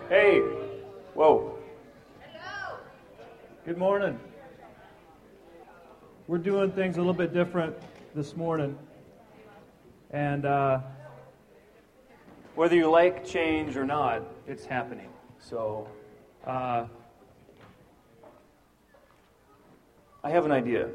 Hey, whoa. Good morning. We're doing things a little bit different this morning. And whether you like change or not, it's happening. So, I have an idea.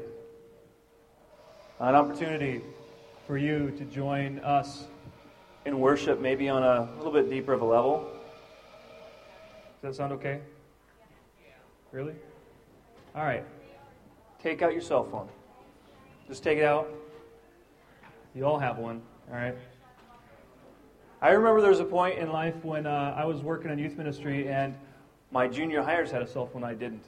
An opportunity for you to join us in worship, maybe on a little bit deeper of a level. Does that sound okay? Really? All right. Take out your cell phone. Just take it out. You all have one, all right? I remember there was a point in life when I was working in youth ministry and my junior hires had a cell phone, I didn't.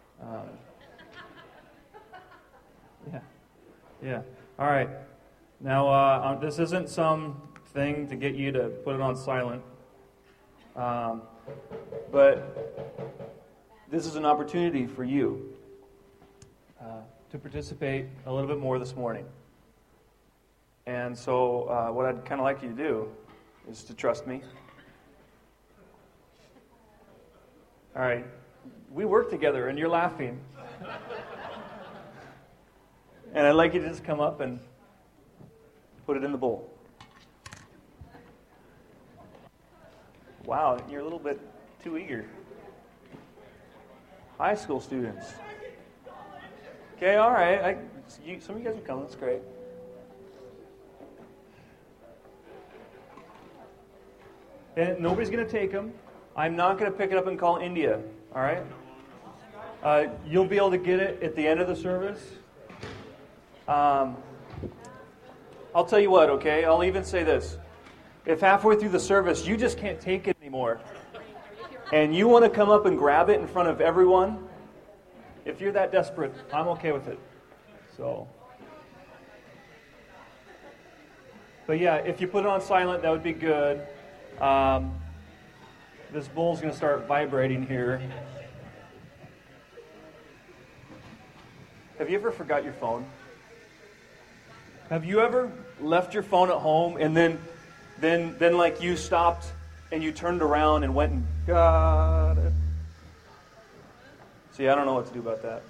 Yeah. All right. Now, this isn't some thing to get you to put it on silent. But this is an opportunity for you to participate a little bit more this morning. And so what I'd kind of like you to do is to trust me. All right. We work together and you're laughing. And I'd like you to just come up and put it in the bowl. Wow, you're a little bit too eager. High school students. Okay, all right. Some of you guys are coming. That's great. And nobody's going to take them. I'm not going to pick it up and call India. All right? You'll be able to get it at the end of the service. I'll tell you what, okay? I'll even say this. If halfway through the service you just can't take it anymore, and you want to come up and grab it in front of everyone, if you're that desperate, I'm okay with it. So, but yeah, if you put it on silent, that would be good. This bowl's going to start vibrating here. Have you ever forgot your phone? Have you ever left your phone at home and then like you stopped and you turned around and went and got it? See, I don't know what to do about that.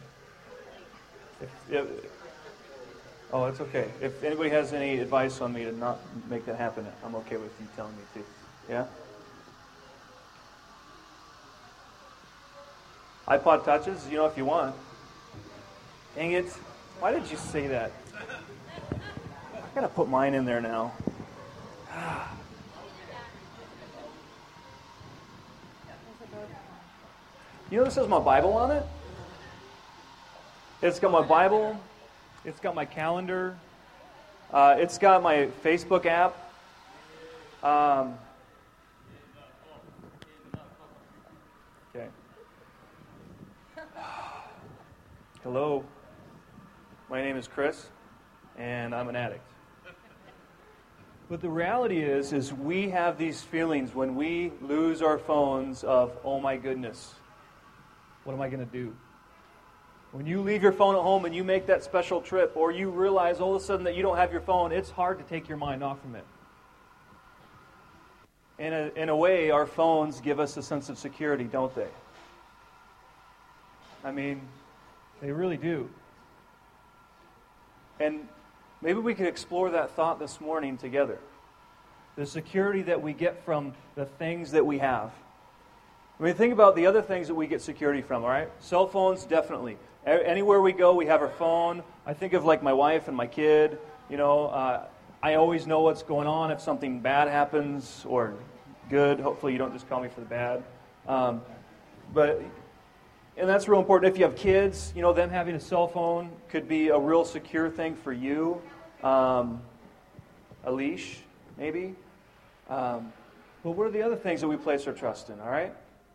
Oh, it's okay. If anybody has any advice on me to not make that happen, I'm okay with you telling me to. Yeah? iPod touches, if you want. Dang it. Why did you say that? I gotta put mine in there now. This has my Bible on it? It's got my Bible. It's got my calendar. It's got my Facebook app. Okay. Hello. My name is Chris, and I'm an addict. But the reality is we have these feelings when we lose our phones of, oh my goodness, what am I going to do? When you leave your phone at home and you make that special trip, or you realize all of a sudden that you don't have your phone, it's hard to take your mind off from it. In a way, our phones give us a sense of security, don't they? I mean, they really do. And maybe we could explore that thought this morning together. The security that we get from the things that we have. I mean, think about the other things that we get security from, all right? Cell phones, definitely. Anywhere we go, we have our phone. I think of like my wife and my kid. I always know what's going on if something bad happens or good. Hopefully you don't just call me for the bad. And that's real important. If you have kids, them having a cell phone could be a real secure thing for you. A leash, maybe. But what are the other things that we place our trust in, all right?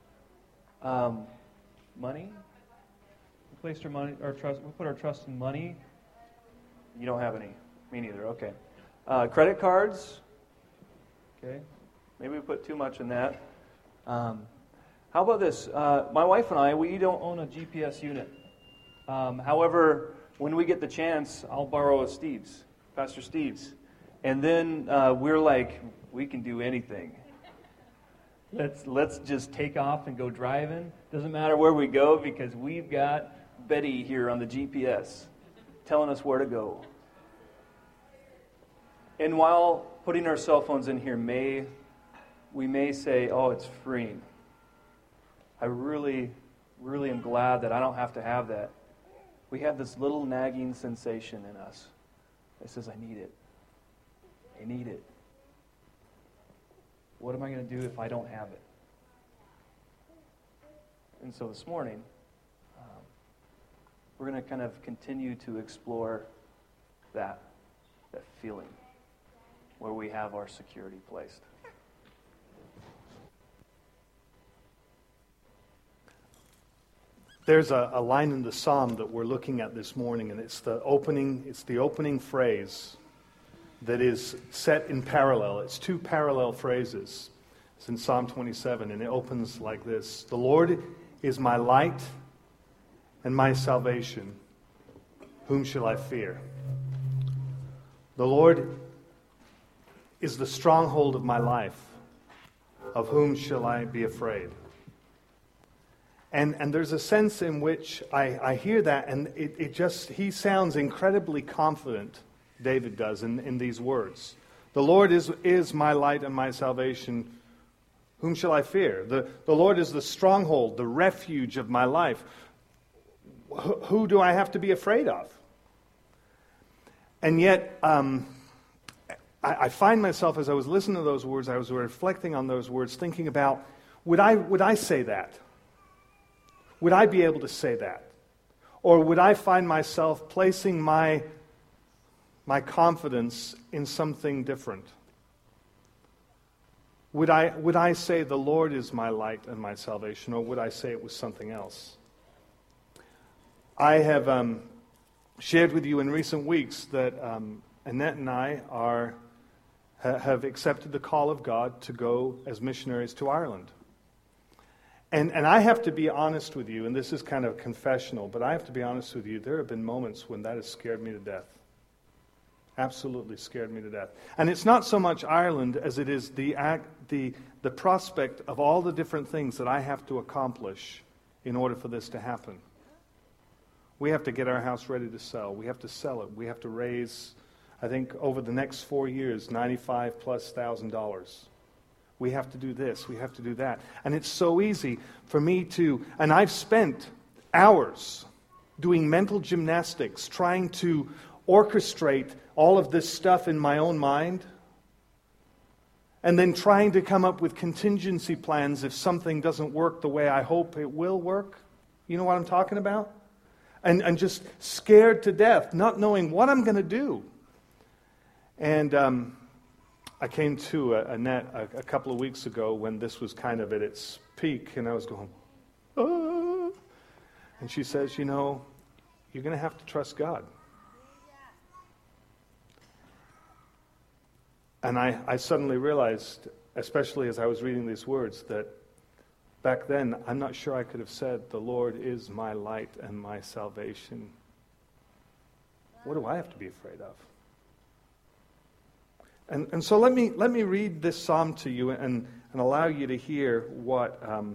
Money. We put our trust in money. You don't have any. Me neither. Okay. Credit cards. Okay. Maybe we put too much in that. How about this? My wife and I, we don't own a GPS unit. However, when we get the chance, I'll borrow Steve's, Pastor Steve's. And then we're like, we can do anything. Let's just take off and go driving. Doesn't matter where we go because we've got Betty here on the GPS telling us where to go. And while putting our cell phones in here, we may say, oh, it's freeing. I really, really am glad that I don't have to have that. We have this little nagging sensation in us that says, I need it. I need it. What am I going to do if I don't have it? And so this morning, we're going to kind of continue to explore that feeling where we have our security placed. There's a line in the psalm that we're looking at this morning, and it's the opening phrase that is set in parallel. It's two parallel phrases. It's in Psalm 27, and it opens like this: "The Lord is my light and my salvation. Whom shall I fear? The Lord is the stronghold of my life. Of whom shall I be afraid?" And there's a sense in which I hear that, and he sounds incredibly confident, David does, in these words. The Lord is my light and my salvation. Whom shall I fear? The Lord is the stronghold, the refuge of my life. Who do I have to be afraid of? And yet, I find myself, as I was listening to those words, I was reflecting on those words, thinking about, would I say that? Would I be able to say that? Or would I find myself placing my confidence in something different? Would I say the Lord is my light and my salvation, or would I say it was something else? I have shared with you in recent weeks that Annette and I have accepted the call of God to go as missionaries to Ireland. And I have to be honest with you, and this is kind of confessional, but I have to be honest with you, there have been moments when that has scared me to death. Absolutely scared me to death. And it's not so much Ireland as it is the prospect of all the different things that I have to accomplish in order for this to happen. We have to get our house ready to sell. We have to sell it. We have to raise, I think, over the next 4 years, $95,000+. We have to do this, we have to do that. And it's so easy for me and I've spent hours doing mental gymnastics, trying to orchestrate all of this stuff in my own mind, and then trying to come up with contingency plans if something doesn't work the way I hope it will work. You know what I'm talking about? And just scared to death, not knowing what I'm going to do. And I came to Annette a couple of weeks ago when this was kind of at its peak, and I was going, ah. And she says, you're going to have to trust God. And I suddenly realized, especially as I was reading these words, that back then I'm not sure I could have said, the Lord is my light and my salvation. What do I have to be afraid of? And so let me read this psalm to you and allow you to hear what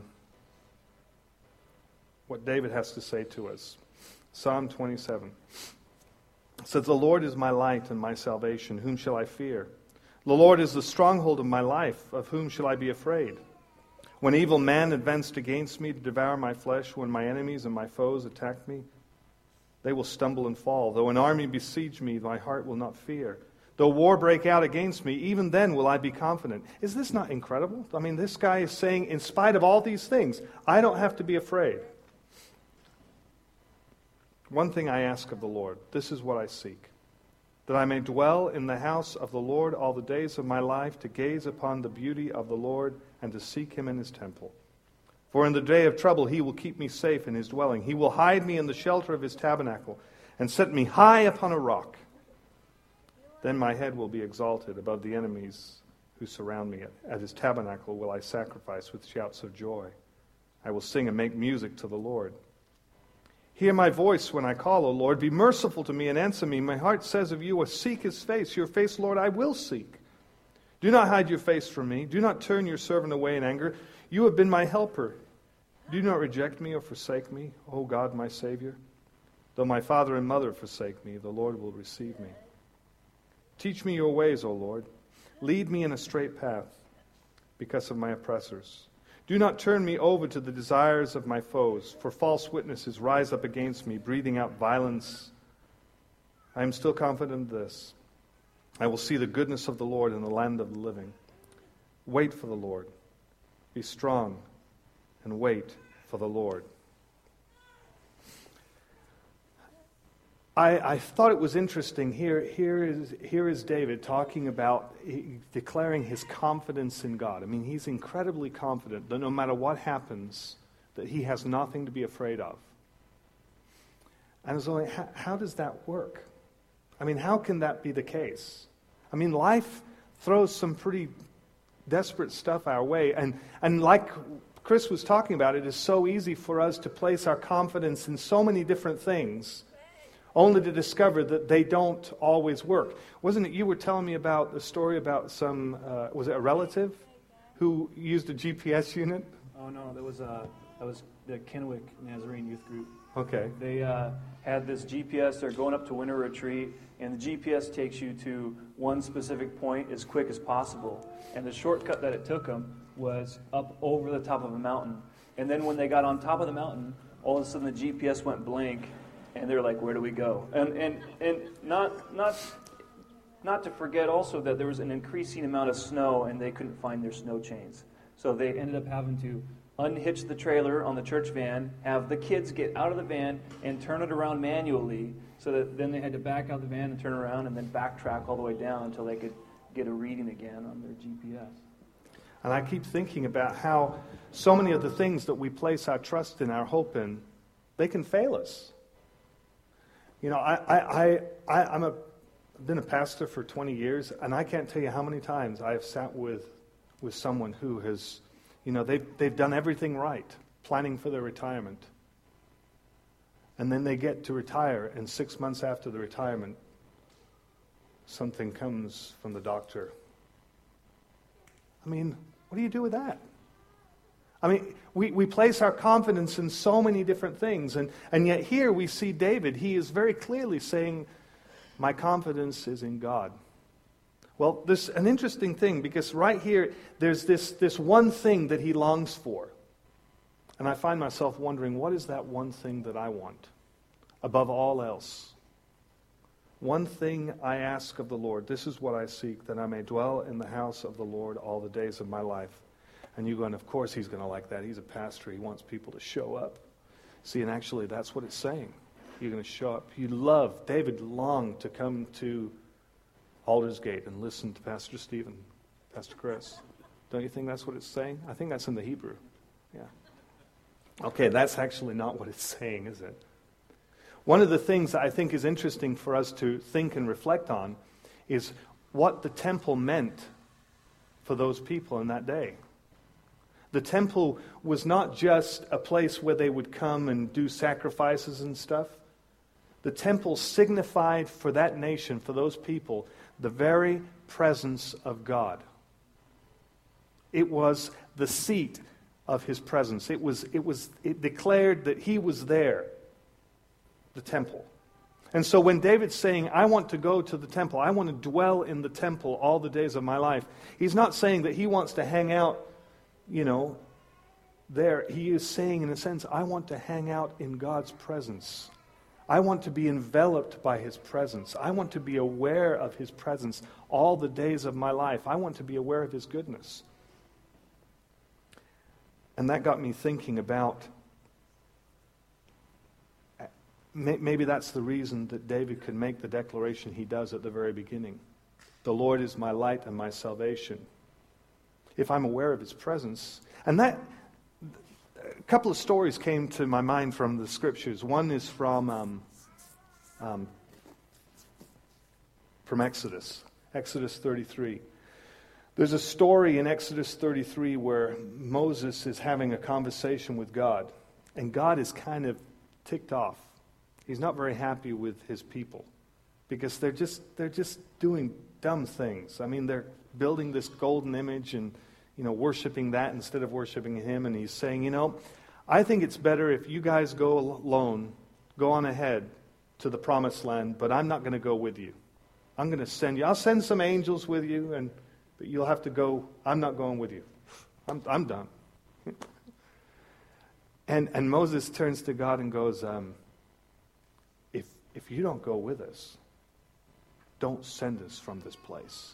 David has to say to us. Psalm 27. It says, "The Lord is my light and my salvation. Whom shall I fear? The Lord is the stronghold of my life. Of whom shall I be afraid? When evil men advanced against me to devour my flesh, when my enemies and my foes attack me, they will stumble and fall. Though an army besiege me, my heart will not fear. Though war break out against me, even then will I be confident." Is this not incredible? I mean, this guy is saying, in spite of all these things, I don't have to be afraid. One thing I ask of the Lord, this is what I seek, that I may dwell in the house of the Lord all the days of my life, to gaze upon the beauty of the Lord and to seek him in his temple. For in the day of trouble he will keep me safe in his dwelling. He will hide me in the shelter of his tabernacle and set me high upon a rock. Then my head will be exalted above the enemies who surround me. At his tabernacle will I sacrifice with shouts of joy. I will sing and make music to the Lord. Hear my voice when I call, O Lord. Be merciful to me and answer me. My heart says of you, seek his face. Your face, Lord, I will seek. Do not hide your face from me. Do not turn your servant away in anger. You have been my helper. Do not reject me or forsake me, O God, my Savior. Though my father and mother forsake me, the Lord will receive me. Teach me your ways, O Lord. Lead me in a straight path because of my oppressors. Do not turn me over to the desires of my foes, for false witnesses rise up against me, breathing out violence. I am still confident of this. I will see the goodness of the Lord in the land of the living. Wait for the Lord. Be strong and wait for the Lord. I thought it was interesting. Here is David talking about, declaring his confidence in God. I mean, he's incredibly confident that no matter what happens, that he has nothing to be afraid of. And I was like, how does that work? I mean, how can that be the case? I mean, life throws some pretty desperate stuff our way. And like Chris was talking about, it is so easy for us to place our confidence in so many different things, only to discover that they don't always work. Wasn't it you were telling me about the story about some, was it a relative who used a GPS unit? Oh, no, that was the Kennewick Nazarene Youth Group. Okay. They had this GPS. They're going up to winter retreat, and the GPS takes you to one specific point as quick as possible. And the shortcut that it took them was up over the top of a mountain. And then when they got on top of the mountain, all of a sudden the GPS went blank, and they're like, "Where do we go?" And not to forget also that there was an increasing amount of snow, and they couldn't find their snow chains. So they ended up having to unhitch the trailer on the church van, have the kids get out of the van and turn it around manually, so that then they had to back out the van and turn around and then backtrack all the way down until they could get a reading again on their GPS. And I keep thinking about how so many of the things that we place our trust in, our hope in, they can fail us. You know, I've been a pastor for 20 years, and I can't tell you how many times I have sat with someone who has, you know, they've done everything right, planning for their retirement. And then they get to retire, and 6 months after the retirement, something comes from the doctor. I mean, what do you do with that? I mean, we place our confidence in so many different things, and yet here we see David. He is very clearly saying, my confidence is in God. Well, there's an interesting thing, because right here, there's this one thing that he longs for. And I find myself wondering, what is that one thing that I want above all else? One thing I ask of the Lord, this is what I seek, that I may dwell in the house of the Lord all the days of my life. And you're going, of course he's going to like that. He's a pastor. He wants people to show up. See, and actually that's what it's saying. You're going to show up. David longed to come to Aldersgate and listen to Pastor Stephen, Pastor Chris. Don't you think that's what it's saying? I think that's in the Hebrew. Yeah. Okay, that's actually not what it's saying, is it? One of the things that I think is interesting for us to think and reflect on is what the temple meant for those people in that day. The temple was not just a place where they would come and do sacrifices and stuff. The temple signified for that nation, for those people, the very presence of God. It was the seat of his presence. It declared that he was there, the temple. And so when David's saying, I want to go to the temple, I want to dwell in the temple all the days of my life, he's not saying that he wants to hang out, there. He is saying, in a sense, I want to hang out in God's presence. I want to be enveloped by his presence. I want to be aware of his presence all the days of my life. I want to be aware of his goodness. And that got me thinking about, maybe that's the reason that David could make the declaration he does at the very beginning. The Lord is my light and my salvation. If I'm aware of his presence. And that, a couple of stories came to my mind from the scriptures. One is from Exodus 33. There's a story in Exodus 33 where Moses is having a conversation with God, and God is kind of ticked off. He's not very happy with his people because they're just doing dumb things. I mean, they're building this golden image and, worshiping that instead of worshiping him. And he's saying, I think it's better if you guys go alone, go on ahead to the promised land, but I'm not going to go with you. I'm going to send you. I'll send some angels with you, but you'll have to go. I'm not going with you. I'm done. And Moses turns to God and goes, if you don't go with us, don't send us from this place.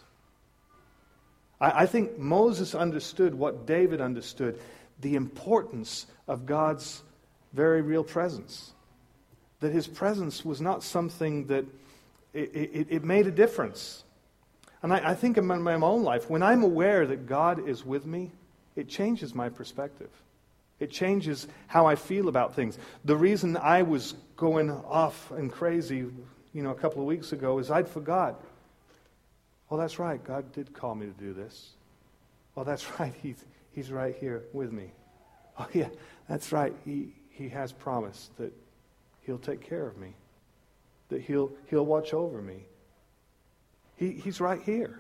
I think Moses understood what David understood, the importance of God's very real presence. That his presence was not something that it made a difference. And I think in my own life, when I'm aware that God is with me, it changes my perspective. It changes how I feel about things. The reason I was going off and crazy, a couple of weeks ago is I'd forgot. Oh, that's right. God did call me to do this. Oh, that's right. He's right here with me. Oh, yeah, that's right. He has promised that he'll take care of me, that he'll watch over me. He's right here.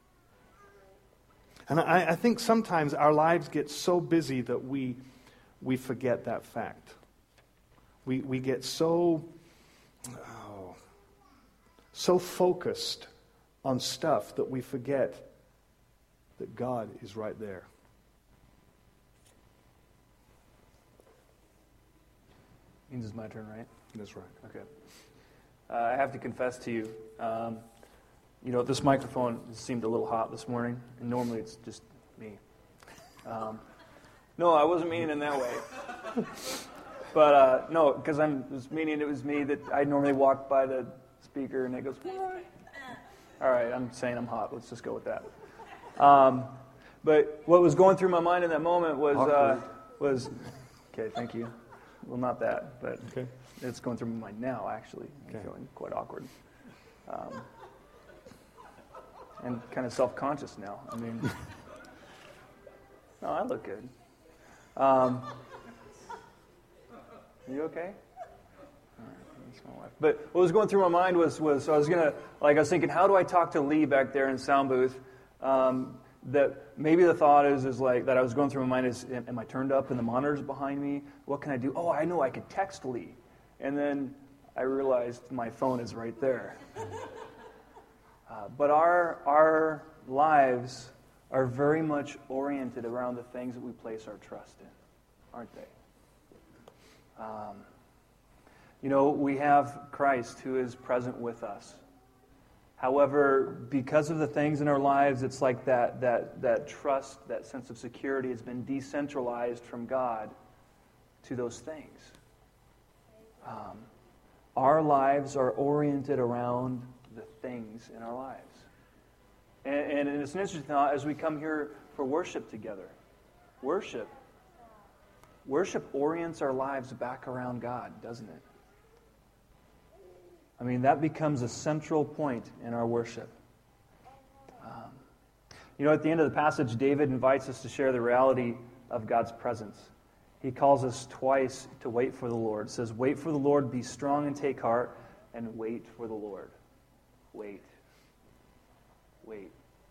And I think sometimes our lives get so busy that we forget that fact. We get so focused on stuff that we forget that God is right there. Means it's my turn, right? That's right. Okay. I have to confess to you, this microphone seemed a little hot this morning, and normally it's just me. No, I wasn't meaning in that way. But no, because I was meaning it was me that I normally walk by the speaker and it goes, all right, I'm saying I'm hot. Let's just go with that. But what was going through my mind in that moment was okay, thank you. Well, not that, but okay. It's going through my mind now, actually. I'm feeling quite awkward. And kind of self-conscious now. I mean, no, I look good. Are you okay? All right, that's my wife. But what was going through my mind was I was thinking, how do I talk to Lee back there in sound booth? That maybe the thought is like that I was going through my mind is, am I turned up and the monitor's behind me? What can I do? Oh, I know, I could text Lee. And then I realized my phone is right there. But our lives are very much oriented around the things that we place our trust in, aren't they? We have Christ who is present with us. However, because of the things in our lives, it's like that trust, that sense of security has been decentralized from God to those things. Our lives are oriented around the things in our lives. And it's an interesting thought as we come here for worship together. Worship orients our lives back around God, doesn't it? I mean, that becomes a central point in our worship. At the end of the passage, David invites us to share the reality of God's presence. He calls us twice to wait for the Lord. It says, wait for the Lord, be strong and take heart, and wait for the Lord. Wait. Wait.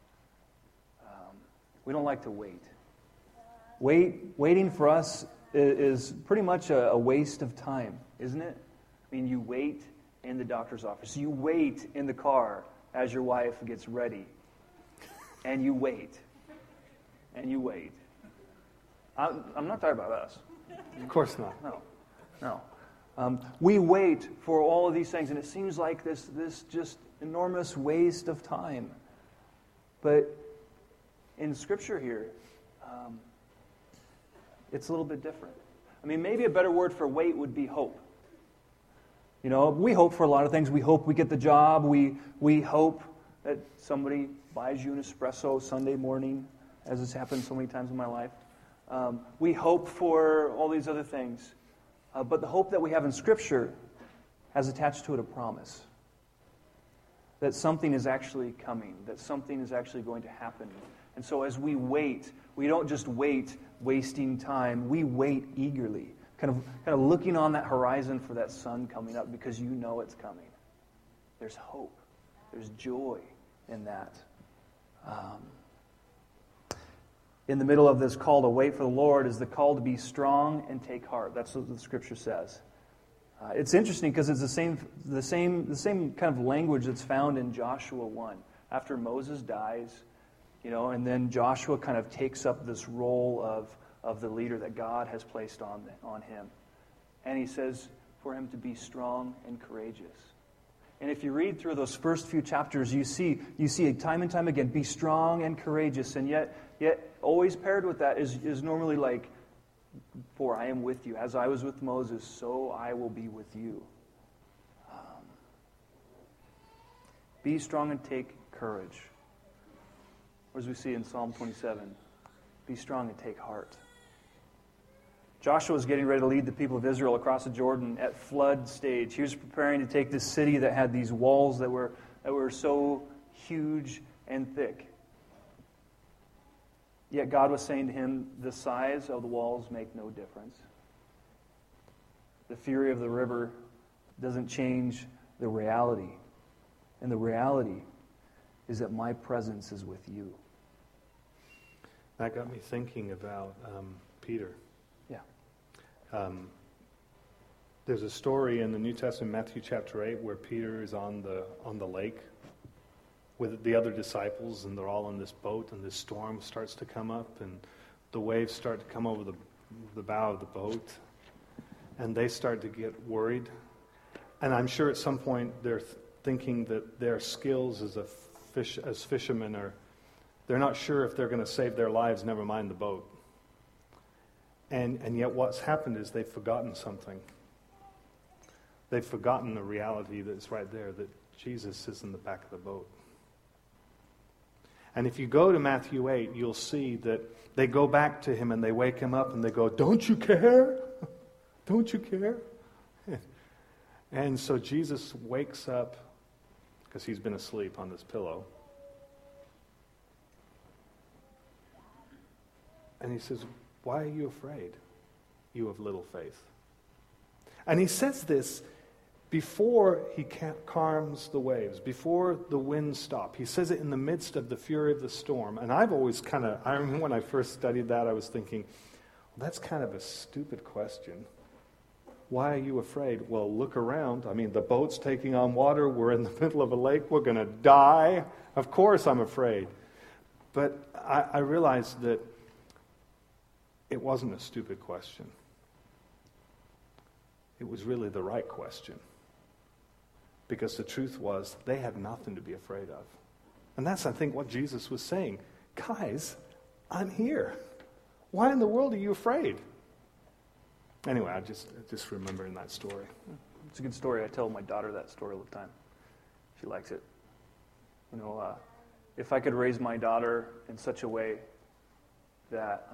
We don't like to wait. Waiting for us is pretty much a waste of time, isn't it? I mean, you wait in the doctor's office. You wait in the car as your wife gets ready. And you wait. And you wait. I'm not talking about us. Of course not. No. We wait for all of these things, and it seems like this just enormous waste of time. But in Scripture here, it's a little bit different. I mean, maybe a better word for wait would be hope. We hope for a lot of things. We hope we get the job. We hope that somebody buys you an espresso Sunday morning, as has happened so many times in my life. We hope for all these other things. But the hope that we have in Scripture has attached to it a promise. That something is actually coming. That something is actually going to happen. And so as we wait, we don't just wait wasting time. We wait eagerly. Kind of looking on that horizon for that sun coming up because you know it's coming. There's hope. There's joy in that. In the middle of this call to wait for the Lord is the call to be strong and take heart. That's what the Scripture says. It's interesting because it's the same kind of language that's found in Joshua 1. After Moses dies, and then Joshua kind of takes up this role of the leader that God has placed on him. And he says for him to be strong and courageous. And if you read through those first few chapters, you see it time and time again, be strong and courageous. And yet always paired with that is normally like, for I am with you. As I was with Moses, so I will be with you. Be strong and take courage. Or as we see in Psalm 27, be strong and take heart. Joshua was getting ready to lead the people of Israel across the Jordan at flood stage. He was preparing to take this city that had these walls that were so huge and thick. Yet God was saying to him, the size of the walls make no difference. The fury of the river doesn't change the reality. And the reality is that my presence is with you. That got me thinking about Peter. Yeah. There's a story in the New Testament, Matthew chapter 8, where Peter is on the lake with the other disciples, and they're all in this boat, and this storm starts to come up, and the waves start to come over the bow of the boat, and they start to get worried. And I'm sure at some point they're thinking that their skills as fishermen they're not sure if they're going to save their lives, never mind the boat. And yet what's happened is they've forgotten something. They've forgotten the reality that's right there, that Jesus is in the back of the boat. And if you go to Matthew 8, you'll see that they go back to him and they wake him up and they go, "Don't you care? Don't you care?" And so Jesus wakes up, because he's been asleep on this pillow. And he says, "Why are you afraid, you of little faith?" And he says this before he calms the waves, before the winds stop. He says it in the midst of the fury of the storm. And I've always I remember when I first studied that, I was thinking, well, that's kind of a stupid question. Why are you afraid? Well, look around. I mean, the boat's taking on water. We're in the middle of a lake. We're going to die. Of course I'm afraid. But I realized that it wasn't a stupid question. It was really the right question. Because the truth was, they had nothing to be afraid of. And that's, I think, what Jesus was saying. Guys, I'm here. Why in the world are you afraid? Anyway, I just remembering that story. It's a good story. I tell my daughter that story all the time. She likes it. If I could raise my daughter in such a way that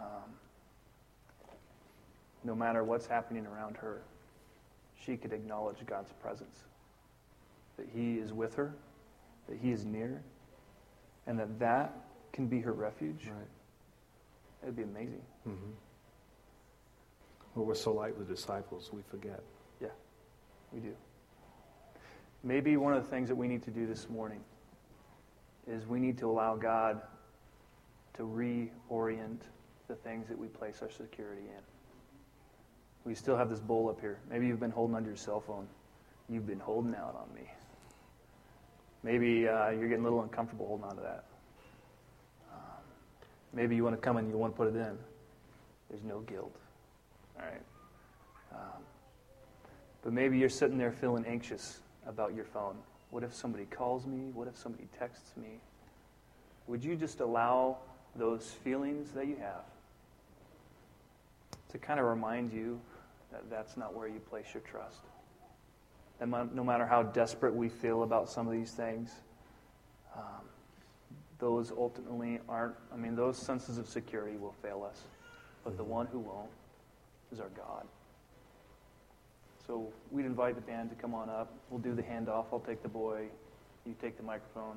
no matter what's happening around her, she could acknowledge God's presence. That He is with her, that He is near, and that can be her refuge. Right. It would be amazing. Mm-hmm. Well, we're so like the disciples, we forget. Yeah, we do. Maybe one of the things that we need to do this morning is we need to allow God to reorient the things that we place our security in. We still have this bowl up here. Maybe you've been holding onto your cell phone. You've been holding out on me. Maybe you're getting a little uncomfortable holding on to that. Maybe you want to come and you want to put it in. There's no guilt. All right. But maybe you're sitting there feeling anxious about your phone. What if somebody calls me? What if somebody texts me? Would you just allow those feelings that you have to kind of remind you that that's not where you place your trust? And no matter how desperate we feel about some of these things, those ultimately aren't, those senses of security will fail us. But the one who won't is our God. So we'd invite the band to come on up. We'll do the handoff. I'll take the boy. You take the microphone.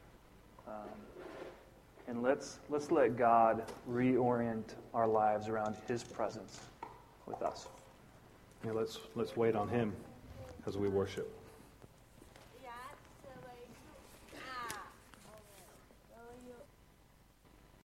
And let's let God reorient our lives around His presence with us. Yeah, let's wait on Him as we worship.